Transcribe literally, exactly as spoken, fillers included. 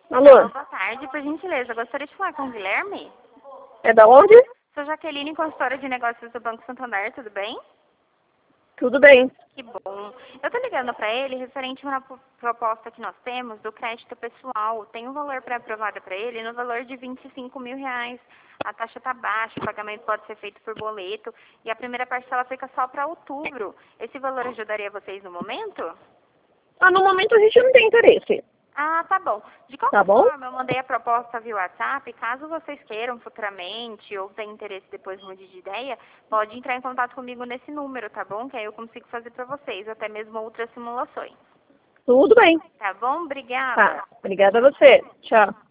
Alô? Boa tarde, por gentileza. Gostaria de falar com o Guilherme? É da onde? Sou Jaqueline, consultora de negócios do Banco Santander, tudo bem? Tudo bem. Que bom. Eu tô ligando para ele referente a uma pro- proposta que nós temos do crédito pessoal. Tem um valor pré-aprovado para ele no valor de vinte e cinco mil reais. A taxa tá baixa, o pagamento pode ser feito por boleto e a primeira parcela fica só para outubro. Esse valor ajudaria vocês no momento? Ah, no momento a gente não tem interesse. Ah, tá bom. De Tá qualquer bom? forma, eu mandei a proposta via WhatsApp. Caso vocês queiram futuramente ou tenham interesse depois mude de ideia, pode entrar em contato comigo nesse número, tá bom? Que aí eu consigo fazer para vocês, até mesmo outras simulações. Tudo bem. Tá bom? Obrigada. Tá. Obrigada a você. Tchau.